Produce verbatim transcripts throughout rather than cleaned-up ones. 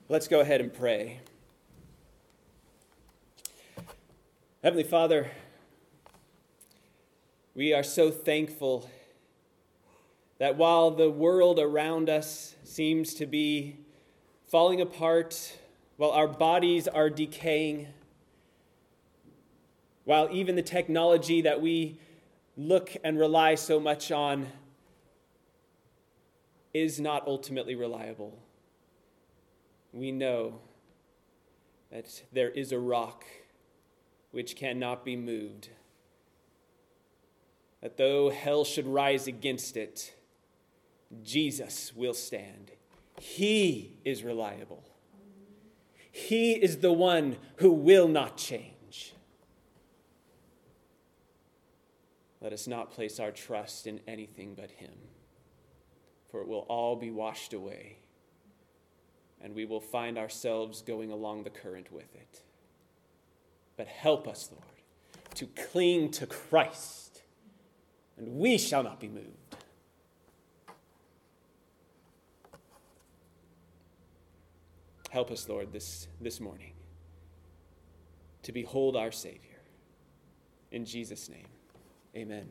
Let's go ahead and pray. Heavenly Father, we are so thankful that while the world around us seems to be falling apart, while our bodies are decaying, while even the technology that we look and rely so much on is not ultimately reliable, we know that there is a rock which cannot be moved, that though hell should rise against it, Jesus will stand. He is reliable. He is the one who will not change. Let us not place our trust in anything but him, for it will all be washed away, and we will find ourselves going along the current with it. But help us, Lord, to cling to Christ, and we shall not be moved. Help us, Lord, this, this morning to behold our Savior. In Jesus' name, amen.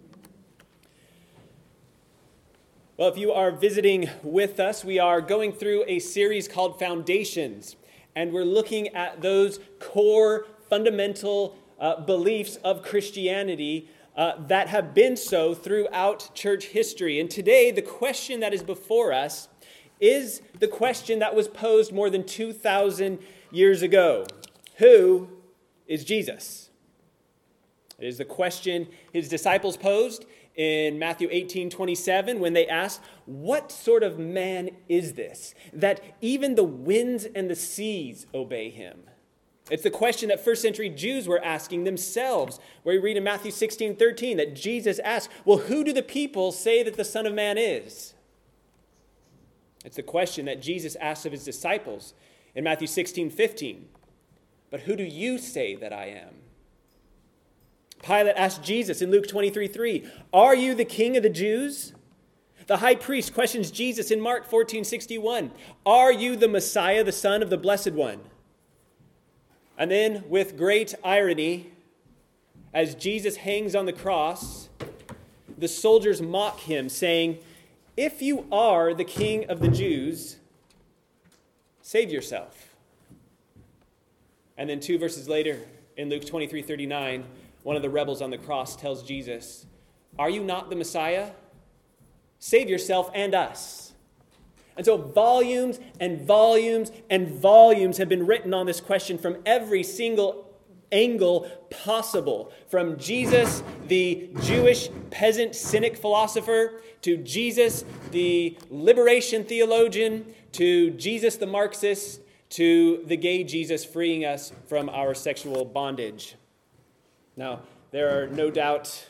Well, if you are visiting with us, we are going through a series called Foundations, and we're looking at those core fundamental uh, beliefs of Christianity uh, that have been so throughout church history. And today, the question that is before us is the question that was posed more than two thousand years ago. Who is Jesus? It is the question his disciples posed in Matthew eighteen twenty-seven when they asked, "What sort of man is this, that even the winds and the seas obey him?" It's the question that first century Jews were asking themselves, where we read in Matthew sixteen thirteen that Jesus asked, "Well, who do the people say that the Son of Man is?" It's the question that Jesus asked of his disciples in Matthew sixteen fifteen. "But who do you say that I am?" Pilate asked Jesus in Luke twenty-three three, "Are you the king of the Jews?" The high priest questions Jesus in Mark fourteen sixty-one, "Are you the Messiah, the Son of the Blessed One?" And then, with great irony, as Jesus hangs on the cross, the soldiers mock him, saying, "If you are the king of the Jews, save yourself." And then two verses later, in Luke twenty-three thirty-nine, one of the rebels on the cross tells Jesus, "Are you not the Messiah? Save yourself and us." And so volumes and volumes and volumes have been written on this question from every single angle possible. From Jesus, the Jewish peasant cynic philosopher, to Jesus, the liberation theologian, to Jesus, the Marxist, to the gay Jesus freeing us from our sexual bondage. Now, there are no doubt,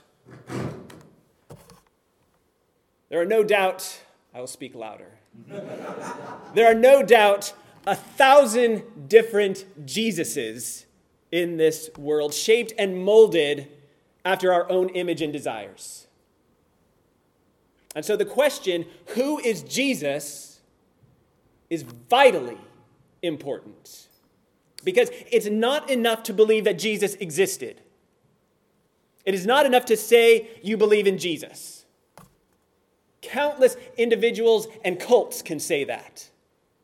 there are no doubt, I will speak louder. There are no doubt a thousand different Jesuses in this world, shaped and molded after our own image and desires. And so the question, who is Jesus, is vitally important. Because it's not enough to believe that Jesus existed. It is not enough to say you believe in Jesus. Countless individuals and cults can say that.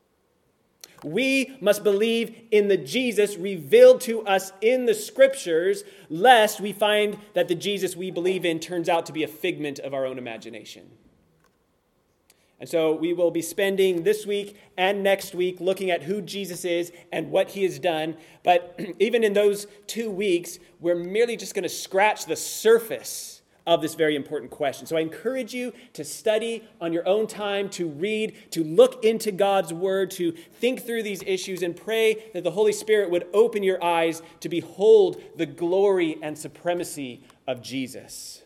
We must believe in the Jesus revealed to us in the Scriptures, lest we find that the Jesus we believe in turns out to be a figment of our own imagination. And so we will be spending this week and next week looking at who Jesus is and what he has done. But even in those two weeks, we're merely just going to scratch the surface of this very important question. So I encourage you to study on your own time, to read, to look into God's word, to think through these issues, and pray that the Holy Spirit would open your eyes to behold the glory and supremacy of Jesus.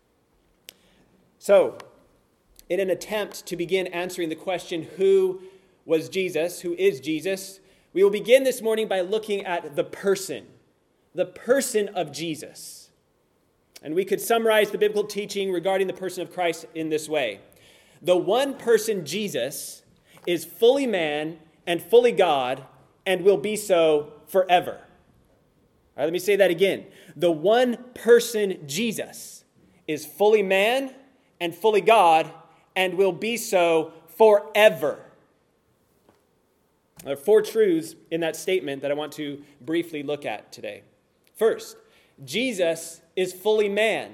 So, in an attempt to begin answering the question, who was Jesus, who is Jesus, we will begin this morning by looking at the person, the person of Jesus. And we could summarize the biblical teaching regarding the person of Christ in this way. The one person, Jesus, is fully man and fully God, and will be so forever. All right, let me say that again. The one person, Jesus, is fully man and fully God, and will be so forever. There are four truths in that statement that I want to briefly look at today. First, Jesus is fully man.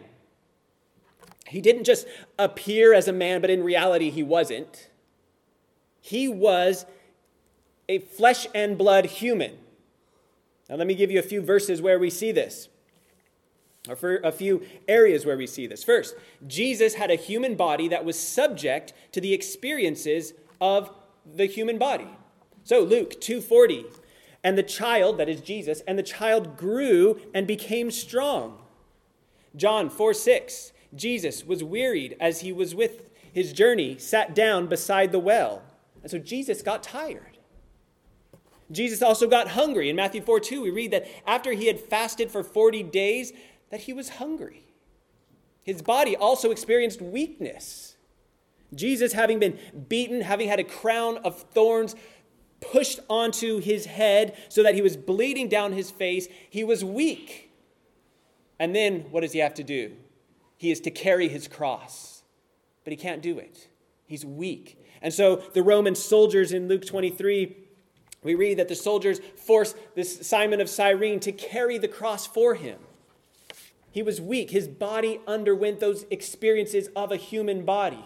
He didn't just appear as a man, but in reality he wasn't. He was a flesh and blood human. Now let me give you a few verses where we see this, or for a few areas where we see this. First, Jesus had a human body that was subject to the experiences of the human body. So Luke two forty, and the child, that is Jesus, and the child grew and became strong. John four six, Jesus was wearied as he was with his journey, sat down beside the well. And so Jesus got tired. Jesus also got hungry. In Matthew four two, we read that after he had fasted for forty days, that he was hungry. His body also experienced weakness. Jesus, having been beaten, having had a crown of thorns pushed onto his head so that he was bleeding down his face, he was weak. And then what does he have to do? He is to carry his cross. But he can't do it. He's weak. And so the Roman soldiers in Luke twenty-three, we read that the soldiers forced this Simon of Cyrene to carry the cross for him. He was weak. His body underwent those experiences of a human body.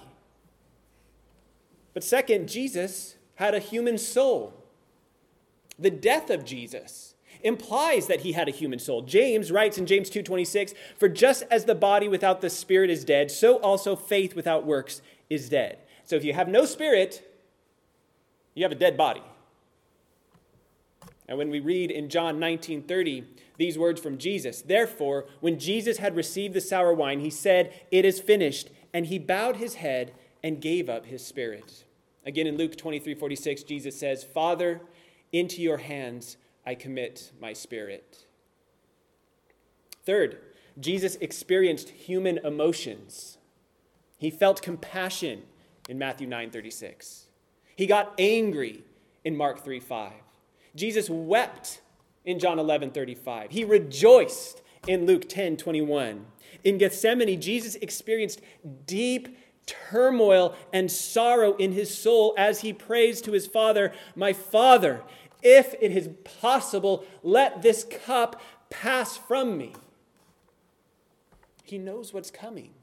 But second, Jesus had a human soul. The death of Jesus implies that he had a human soul. James writes in James two twenty-six, "For just as the body without the spirit is dead, so also faith without works is dead." So if you have no spirit, you have a dead body. And when we read in John nineteen thirty, these words from Jesus, "Therefore, when Jesus had received the sour wine, he said, 'It is finished,' and he bowed his head and gave up his spirit." Again, in Luke twenty-three forty-six, Jesus says, "Father, into your hands I commit my spirit." Third, Jesus experienced human emotions. He felt compassion in Matthew nine thirty-six. He got angry in Mark three five. Jesus wept in John eleven thirty-five. He rejoiced in Luke ten twenty-one. In Gethsemane, Jesus experienced deep turmoil and sorrow in his soul as he prays to his Father, "My Father, if it is possible, let this cup pass from me." He knows what's coming.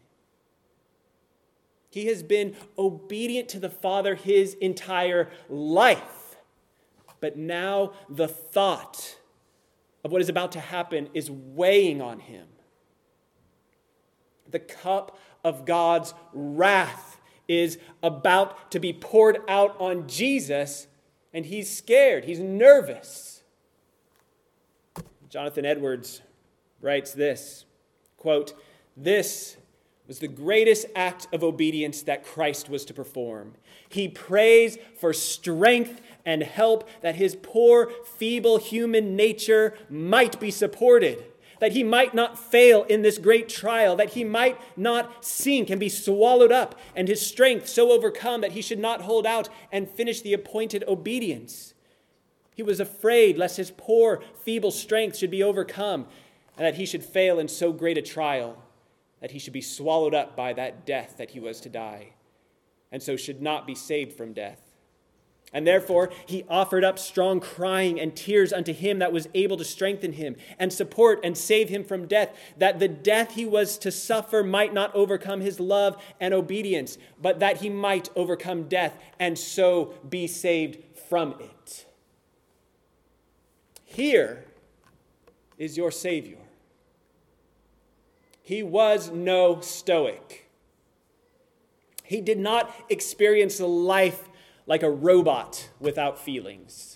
He has been obedient to the Father his entire life. But now the thought of what is about to happen is weighing on him. The cup of God's wrath is about to be poured out on Jesus, and he's scared. He's nervous. Jonathan Edwards writes this, quote, "This was the greatest act of obedience that Christ was to perform. He prays for strength and help that his poor, feeble human nature might be supported, that he might not fail in this great trial, that he might not sink and be swallowed up, and his strength so overcome that he should not hold out and finish the appointed obedience. He was afraid lest his poor, feeble strength should be overcome, and that he should fail in so great a trial, that he should be swallowed up by that death that he was to die, and so should not be saved from death. And therefore he offered up strong crying and tears unto him that was able to strengthen him and support and save him from death, that the death he was to suffer might not overcome his love and obedience, but that he might overcome death and so be saved from it." Here is your Savior. He was no stoic. He did not experience life like a robot without feelings.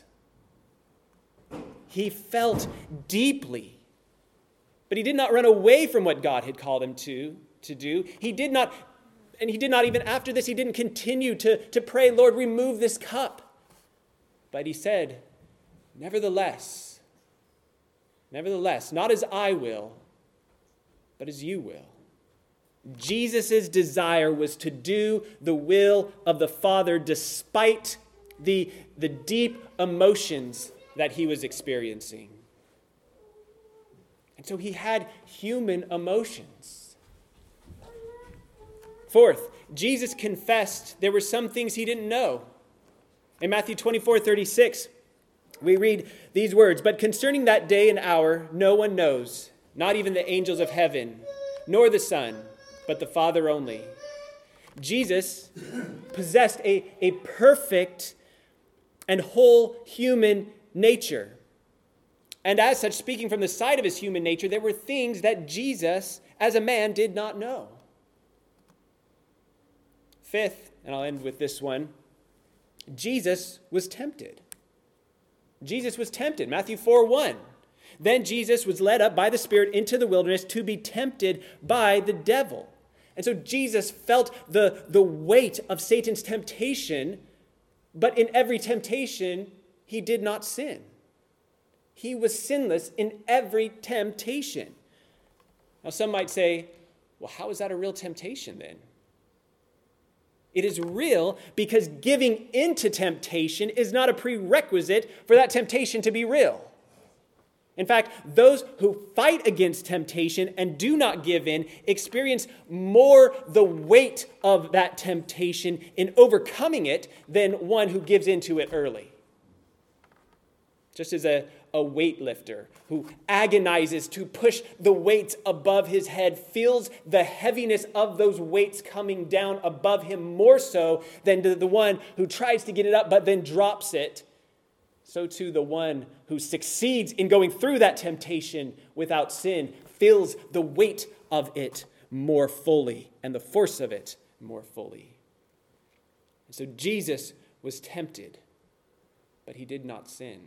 He felt deeply, but he did not run away from what God had called him to, to do. He did not, and he did not even after this, he didn't continue to, to pray, "Lord, remove this cup." But he said, "Nevertheless, nevertheless, not as I will, but as you will." Jesus' desire was to do the will of the Father despite the, the deep emotions that he was experiencing. And so he had human emotions. Fourth, Jesus confessed there were some things he didn't know. In Matthew twenty-four thirty-six, we read these words, "But concerning that day and hour, no one knows, not even the angels of heaven, nor the Son, but the Father only." Jesus possessed a, a perfect and whole human nature. And as such, speaking from the side of his human nature, there were things that Jesus, as a man, did not know. Fifth, and I'll end with this one, Jesus was tempted. Jesus was tempted. Matthew four one. Then Jesus was led up by the Spirit into the wilderness to be tempted by the devil. And so Jesus felt the, the weight of Satan's temptation, but in every temptation, he did not sin. He was sinless in every temptation. Now, some might say, well, how is that a real temptation then? It is real because giving into temptation is not a prerequisite for that temptation to be real. In fact, those who fight against temptation and do not give in experience more the weight of that temptation in overcoming it than one who gives into it early. Just as a, a weightlifter who agonizes to push the weights above his head feels the heaviness of those weights coming down above him more so than the, the one who tries to get it up but then drops it, so too the one who succeeds in going through that temptation without sin feels the weight of it more fully and the force of it more fully. And so Jesus was tempted, but he did not sin.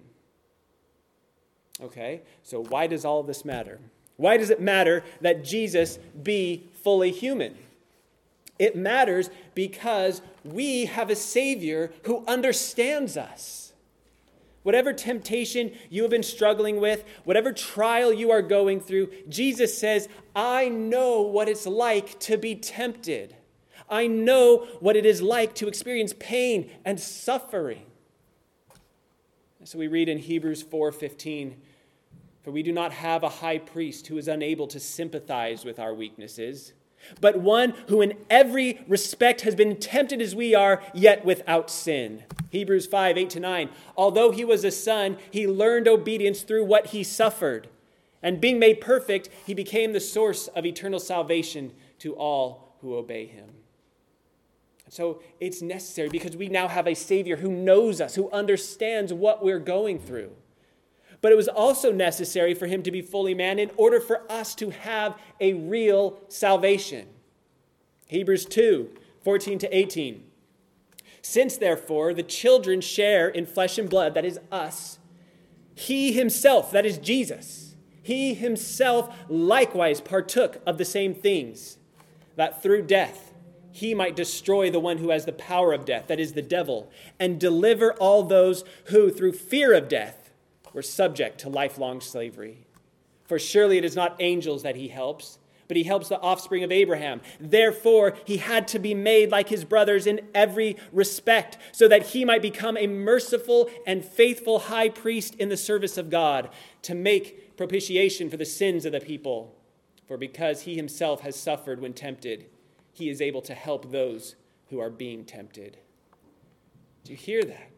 Okay, so why does all of this matter? Why does it matter that Jesus be fully human? It matters because we have a Savior who understands us. Whatever temptation you have been struggling with, whatever trial you are going through, Jesus says, I know what it's like to be tempted. I know what it is like to experience pain and suffering. So we read in Hebrews four fifteen, "For we do not have a high priest who is unable to sympathize with our weaknesses, but one who in every respect has been tempted as we are, yet without sin." Hebrews five eight to nine, "Although he was a son, he learned obedience through what he suffered. And being made perfect, he became the source of eternal salvation to all who obey him." So it's necessary because we now have a Savior who knows us, who understands what we're going through. But it was also necessary for him to be fully man in order for us to have a real salvation. Hebrews two fourteen to eighteen. "Since, therefore, the children share in flesh and blood," that is us, "he himself," that is Jesus, "he himself likewise partook of the same things, that through death he might destroy the one who has the power of death," that is the devil, "and deliver all those who, through fear of death, were subject to lifelong slavery. For surely it is not angels that he helps, but he helps the offspring of Abraham. Therefore, he had to be made like his brothers in every respect, so that he might become a merciful and faithful high priest in the service of God, to make propitiation for the sins of the people. For because he himself has suffered when tempted, he is able to help those who are being tempted." Do you hear that?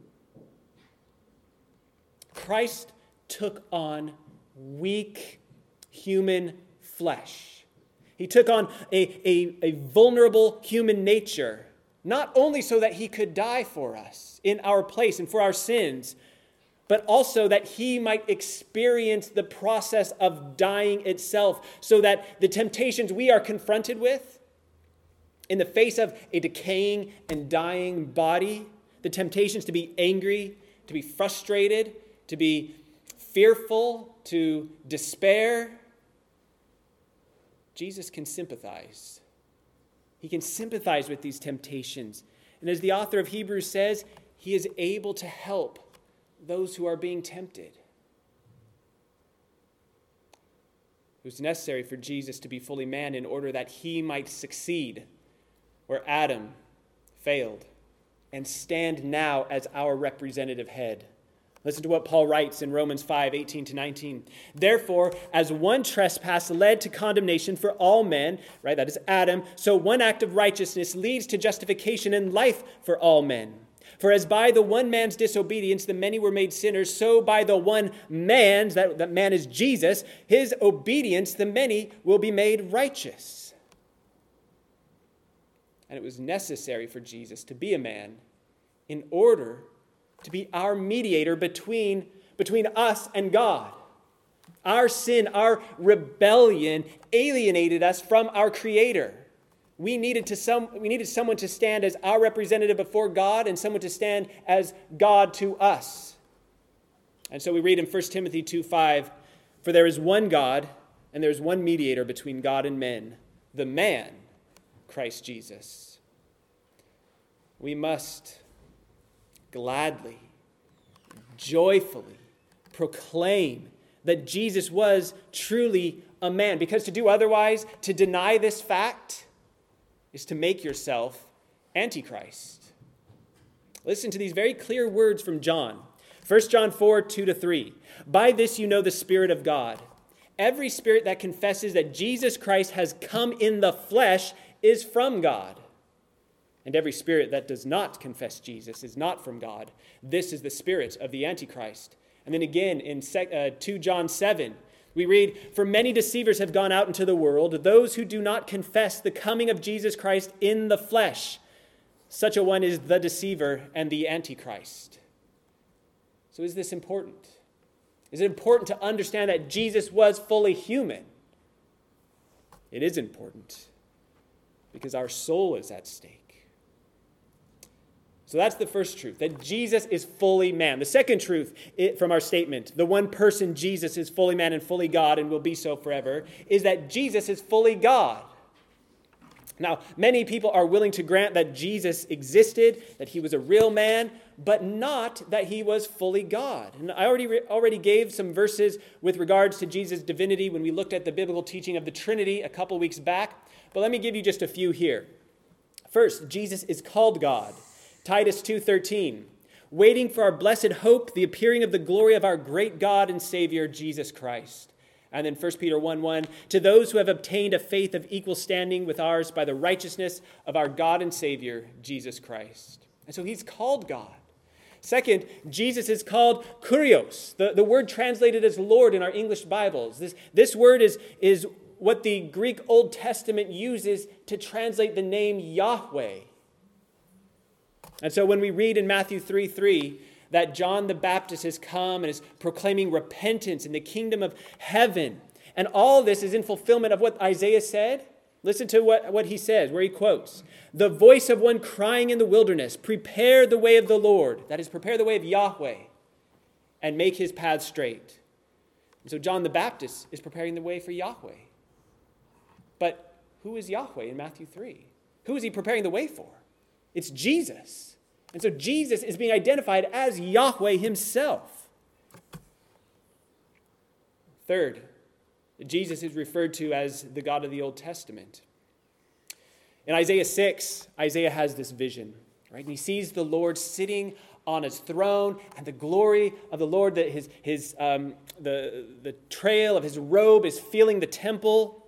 Christ took on weak human flesh. He took on a, a, a vulnerable human nature, not only so that he could die for us in our place and for our sins, but also that he might experience the process of dying itself, so that the temptations we are confronted with in the face of a decaying and dying body, the temptations to be angry, to be frustrated, to be fearful, to despair, Jesus can sympathize. He can sympathize with these temptations. And as the author of Hebrews says, he is able to help those who are being tempted. It was necessary for Jesus to be fully man in order that he might succeed where Adam failed. and stand now as our representative head. Listen to what Paul writes in Romans five, eighteen to nineteen. Therefore, as one trespass led to condemnation for all men, right, that is Adam, so one act of righteousness leads to justification and life for all men. For as by the one man's disobedience the many were made sinners, so by the one man's, that, that man is Jesus, his obedience the many will be made righteous. And it was necessary for Jesus to be a man in order to be our mediator between, between us and God. Our sin, our rebellion alienated us from our Creator. We needed, to some, we needed someone to stand as our representative before God and someone to stand as God to us. And so we read in First Timothy two five, for there is one God and there is one mediator between God and men, the man, Christ Jesus. We must gladly, joyfully proclaim that Jesus was truly a man. Because to do otherwise, to deny this fact, is to make yourself Antichrist. Listen to these very clear words from John. First John four, two to three. By this you know the Spirit of God. Every spirit that confesses that Jesus Christ has come in the flesh is from God. And every spirit that does not confess Jesus is not from God. This is the spirit of the Antichrist. And then again in two John seven, we read, for many deceivers have gone out into the world, those who do not confess the coming of Jesus Christ in the flesh. Such a one is the deceiver and the Antichrist. So is this important? Is it important to understand that Jesus was fully human? It is important because our soul is at stake. So that's the first truth, that Jesus is fully man. The second truth from our statement, the one person Jesus is fully man and fully God and will be so forever, is that Jesus is fully God. Now, many people are willing to grant that Jesus existed, that he was a real man, but not that he was fully God. And I already re- already gave some verses with regards to Jesus' divinity when we looked at the biblical teaching of the Trinity a couple weeks back, but let me give you just a few here. First, Jesus is called God. Titus two thirteen, waiting for our blessed hope, the appearing of the glory of our great God and Savior, Jesus Christ. And then First Peter one one, to those who have obtained a faith of equal standing with ours by the righteousness of our God and Savior, Jesus Christ. And so he's called God. Second, Jesus is called Kurios, the, the word translated as Lord in our English Bibles. This, this word is, is what the Greek Old Testament uses to translate the name Yahweh. And so when we read in Matthew three three that John the Baptist has come and is proclaiming repentance in the kingdom of heaven, and all this is in fulfillment of what Isaiah said, listen to what, what he says, where he quotes, the voice of one crying in the wilderness, prepare the way of the Lord, that is, prepare the way of Yahweh, and make his path straight. And so John the Baptist is preparing the way for Yahweh. But who is Yahweh in Matthew three? Who is he preparing the way for? It's Jesus. And so Jesus is being identified as Yahweh himself. Third, Jesus is referred to as the God of the Old Testament. In Isaiah six, Isaiah has this vision, right? And he sees the Lord sitting on his throne, and the glory of the Lord, that his, his, um, the, the trail of his robe is filling the temple.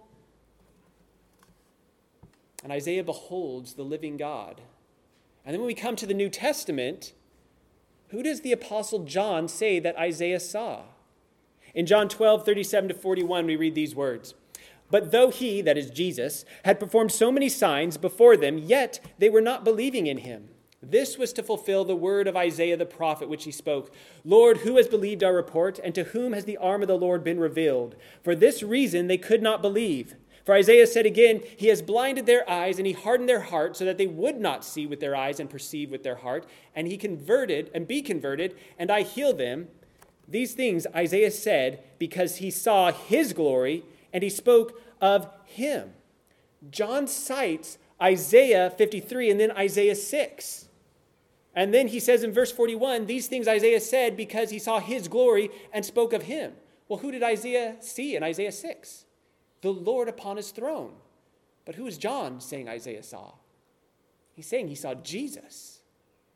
And Isaiah beholds the living God. And then when we come to the New Testament, who does the Apostle John say that Isaiah saw? In John twelve, thirty-seven to forty-one, we read these words. But though he, that is Jesus, had performed so many signs before them, yet they were not believing in him. This was to fulfill the word of Isaiah the prophet, which he spoke. Lord, who has believed our report, and to whom has the arm of the Lord been revealed? For this reason they could not believe. For Isaiah said again, he has blinded their eyes and he hardened their heart so that they would not see with their eyes and perceive with their heart. And he converted and be converted and I heal them. These things Isaiah said because he saw his glory and he spoke of him. John cites Isaiah fifty-three and then Isaiah six. And then he says in verse forty-one, these things Isaiah said because he saw his glory and spoke of him. Well, who did Isaiah see in Isaiah six? The Lord upon his throne. But who is John saying Isaiah saw? He's saying he saw Jesus.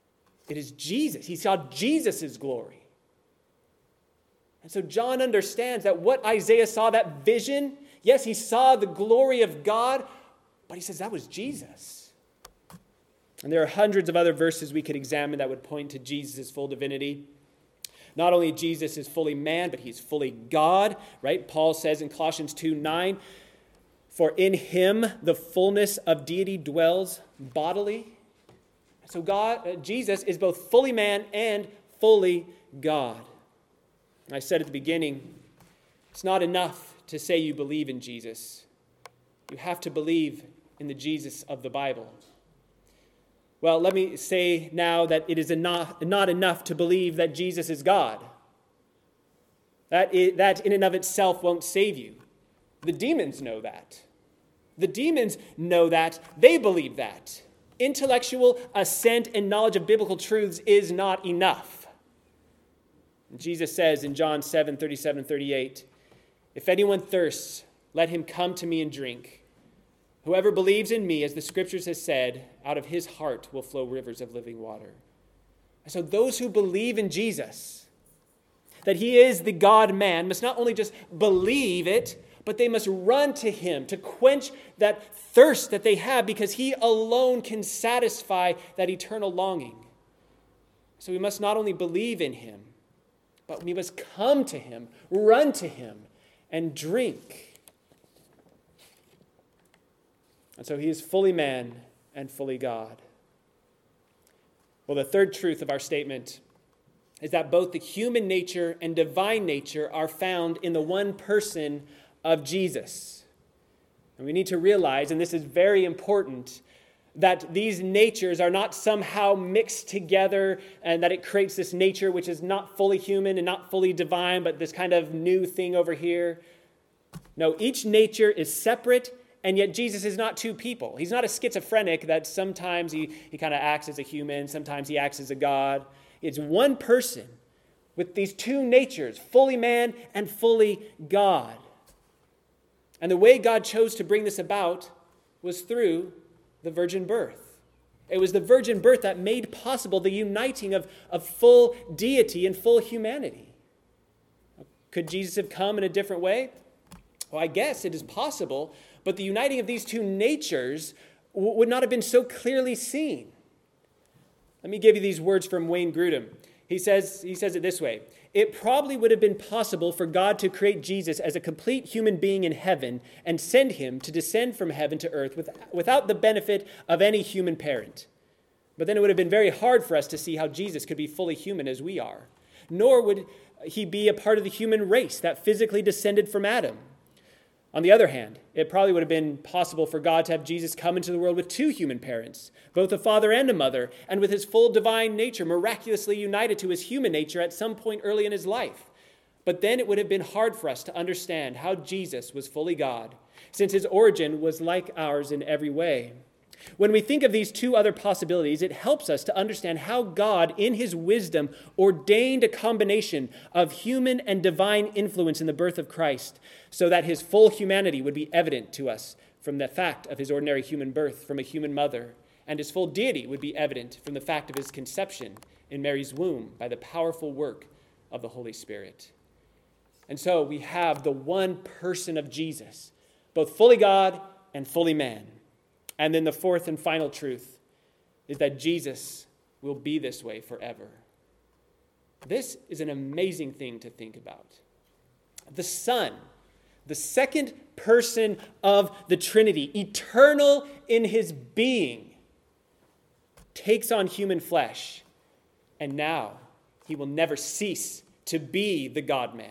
It is Jesus. He saw Jesus' glory. And so John understands that what Isaiah saw, that vision, yes, he saw the glory of God, but he says that was Jesus. And there are hundreds of other verses we could examine that would point to Jesus' full divinity. Not only Jesus is fully man, but he's fully God, right? Paul says in Colossians two nine, for in him the fullness of deity dwells bodily. So God, uh, Jesus is both fully man and fully God. I said at the beginning, it's not enough to say you believe in Jesus. You have to believe in the Jesus of the Bible. Well, let me say now that it is enough, not enough to believe that Jesus is God. That, is, that in and of itself won't save you. The demons know that. The demons know that. They believe that. Intellectual assent and knowledge of biblical truths is not enough. And Jesus says in John seven thirty-seven and thirty-eight, if anyone thirsts, let him come to me and drink. Whoever believes in me, as the scriptures has said, out of his heart will flow rivers of living water. And so those who believe in Jesus, that he is the God-man, must not only just believe it, but they must run to him to quench that thirst that they have, because he alone can satisfy that eternal longing. So we must not only believe in him, but we must come to him, run to him, and drink. And so he is fully man and fully God. Well, the third truth of our statement is that both the human nature and divine nature are found in the one person of Jesus. And we need to realize, and this is very important, that these natures are not somehow mixed together and that it creates this nature which is not fully human and not fully divine, but this kind of new thing over here. No, each nature is separate. And yet Jesus is not two people. He's not a schizophrenic that sometimes he, he kind of acts as a human, sometimes he acts as a God. It's one person with these two natures, fully man and fully God. And the way God chose to bring this about was through the virgin birth. It was the virgin birth that made possible the uniting of, of full deity and full humanity. Could Jesus have come in a different way? Well, I guess it is possible, but the uniting of these two natures w- would not have been so clearly seen. Let me give you these words from Wayne Grudem. He says, he says it this way: it probably would have been possible for God to create Jesus as a complete human being in heaven and send him to descend from heaven to earth with, without the benefit of any human parent. But then it would have been very hard for us to see how Jesus could be fully human as we are. Nor would he be a part of the human race that physically descended from Adam. On the other hand, it probably would have been possible for God to have Jesus come into the world with two human parents, both a father and a mother, and with his full divine nature miraculously united to his human nature at some point early in his life. But then it would have been hard for us to understand how Jesus was fully God, since his origin was like ours in every way. When we think of these two other possibilities, it helps us to understand how God, in his wisdom, ordained a combination of human and divine influence in the birth of Christ, so that his full humanity would be evident to us from the fact of his ordinary human birth from a human mother, and his full deity would be evident from the fact of his conception in Mary's womb by the powerful work of the Holy Spirit. And so we have the one person of Jesus, both fully God and fully man. And then the fourth and final truth is that Jesus will be this way forever. This is an amazing thing to think about. The Son, the second person of the Trinity, eternal in his being, takes on human flesh, and now he will never cease to be the God-man.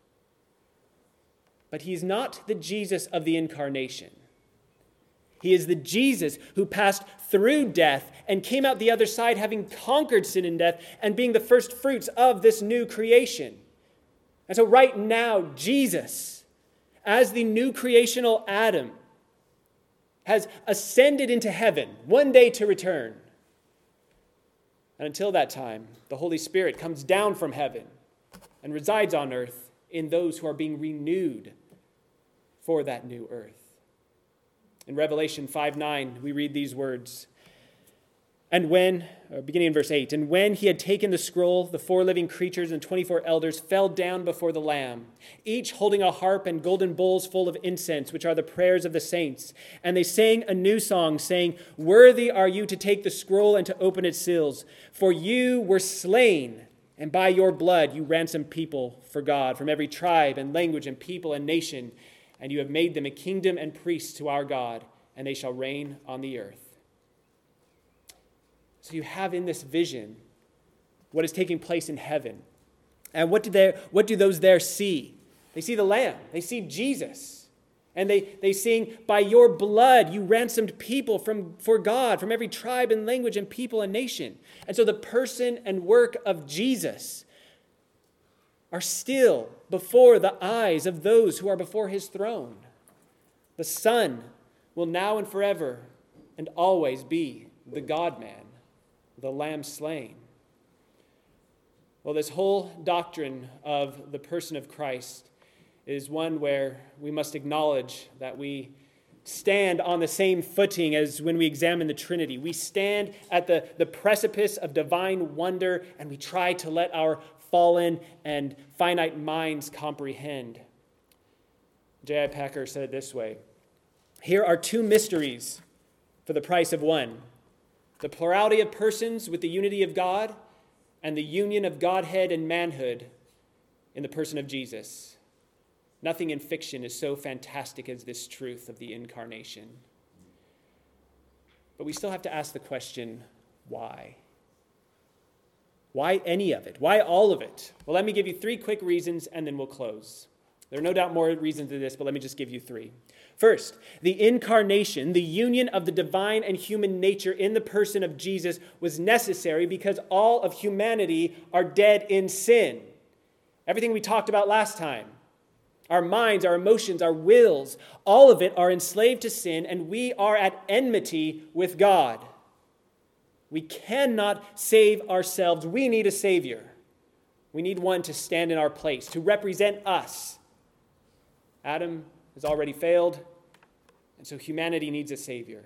But he's not the Jesus of the incarnation. He is the Jesus who passed through death and came out the other side having conquered sin and death and being the first fruits of this new creation. And so right now, Jesus, as the new creational Adam, has ascended into heaven one day to return. And until that time, the Holy Spirit comes down from heaven and resides on earth in those who are being renewed for that new earth. In Revelation five nine, we read these words: And when, uh, beginning in verse eight, and when he had taken the scroll, the four living creatures and twenty-four elders fell down before the Lamb, each holding a harp and golden bowls full of incense, which are the prayers of the saints. And they sang a new song, saying, "Worthy are you to take the scroll and to open its seals, for you were slain, and by your blood you ransomed people for God from every tribe and language and people and nation, and you have made them a kingdom and priests to our God, and they shall reign on the earth." So you have in this vision what is taking place in heaven. And what do, they, what do those there see? They see the Lamb. They see Jesus. And they, they sing, "By your blood you ransomed people from, for God from every tribe and language and people and nation." And so the person and work of Jesus are still before the eyes of those who are before his throne. The Son will now and forever and always be the God-man, the Lamb slain. Well, this whole doctrine of the person of Christ is one where we must acknowledge that we stand on the same footing as when we examine the Trinity. We stand at the, the precipice of divine wonder, and we try to let our fallen and finite minds comprehend. J I Packer said it this way: "Here are two mysteries for the price of one. The plurality of persons with the unity of God, and the union of Godhead and manhood in the person of Jesus. Nothing in fiction is so fantastic as this truth of the incarnation." But we still have to ask the question, why? Why any of it? Why all of it? Well, let me give you three quick reasons, and then we'll close. There are no doubt more reasons to this, but let me just give you three. First, the incarnation, the union of the divine and human nature in the person of Jesus, was necessary because all of humanity are dead in sin. Everything we talked about last time, our minds, our emotions, our wills, all of it are enslaved to sin, and we are at enmity with God. We cannot save ourselves. We need a Savior. We need one to stand in our place, to represent us. Adam has already failed, and so humanity needs a Savior.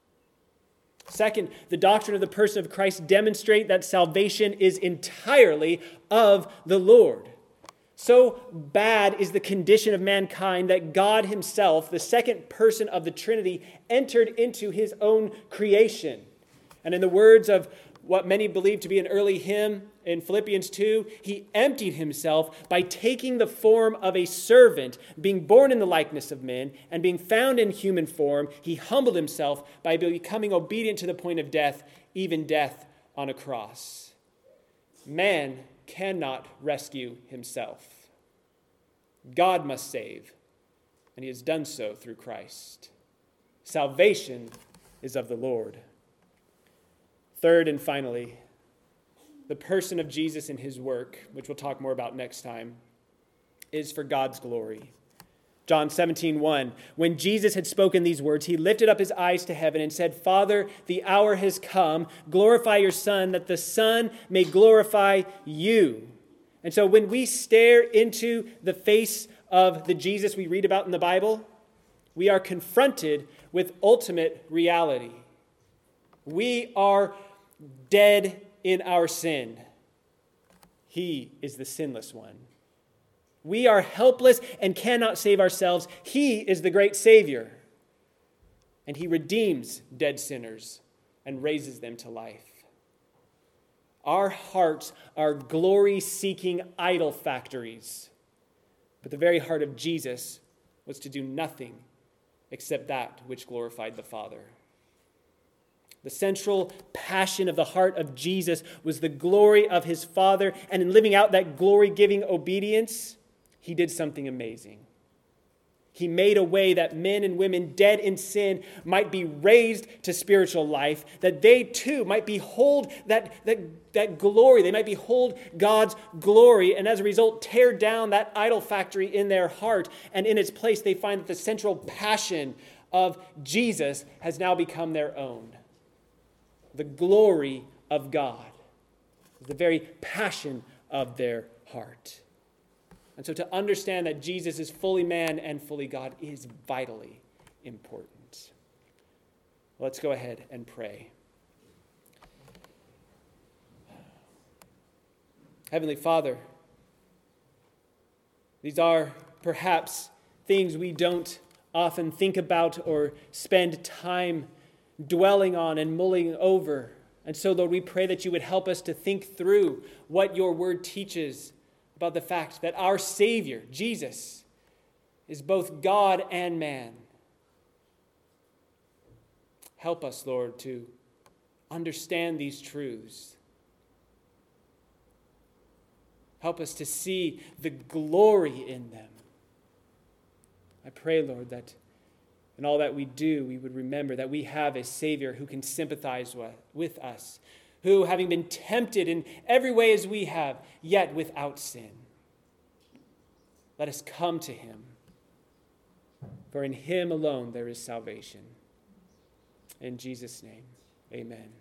Second, the doctrine of the person of Christ demonstrates that salvation is entirely of the Lord. So bad is the condition of mankind that God himself, the second person of the Trinity, entered into his own creation. And in the words of what many believe to be an early hymn in Philippians two, he emptied himself by taking the form of a servant, being born in the likeness of men, and being found in human form, he humbled himself by becoming obedient to the point of death, even death on a cross. Man cannot rescue himself. God must save, and he has done so through Christ. Salvation is of the Lord. Third and finally, the person of Jesus and his work, which we'll talk more about next time, is for God's glory. John seventeen one, when Jesus had spoken these words, he lifted up his eyes to heaven and said, "Father, the hour has come. Glorify your Son, that the Son may glorify you." And so when we stare into the face of the Jesus we read about in the Bible, we are confronted with ultimate reality. We are dead in our sin. He is the sinless one. We are helpless and cannot save ourselves. He is the great Savior. And he redeems dead sinners and raises them to life. Our hearts are glory-seeking idol factories. But the very heart of Jesus was to do nothing except that which glorified the Father. The central passion of the heart of Jesus was the glory of his Father, and in living out that glory-giving obedience, he did something amazing. He made a way that men and women dead in sin might be raised to spiritual life, that they too might behold that, that, that glory. They might behold God's glory, and as a result, tear down that idol factory in their heart. And in its place, they find that the central passion of Jesus has now become their own. The glory of God is the very passion of their heart. And so to understand that Jesus is fully man and fully God is vitally important. Let's go ahead and pray. Heavenly Father, these are perhaps things we don't often think about or spend time dwelling on and mulling over. And so, Lord, we pray that you would help us to think through what your word teaches about the fact that our Savior, Jesus, is both God and man. Help us, Lord, to understand these truths. Help us to see the glory in them. I pray, Lord, that in all that we do, we would remember that we have a Savior who can sympathize with us, who, having been tempted in every way as we have, yet without sin. Let us come to him, for in him alone there is salvation. In Jesus' name, amen.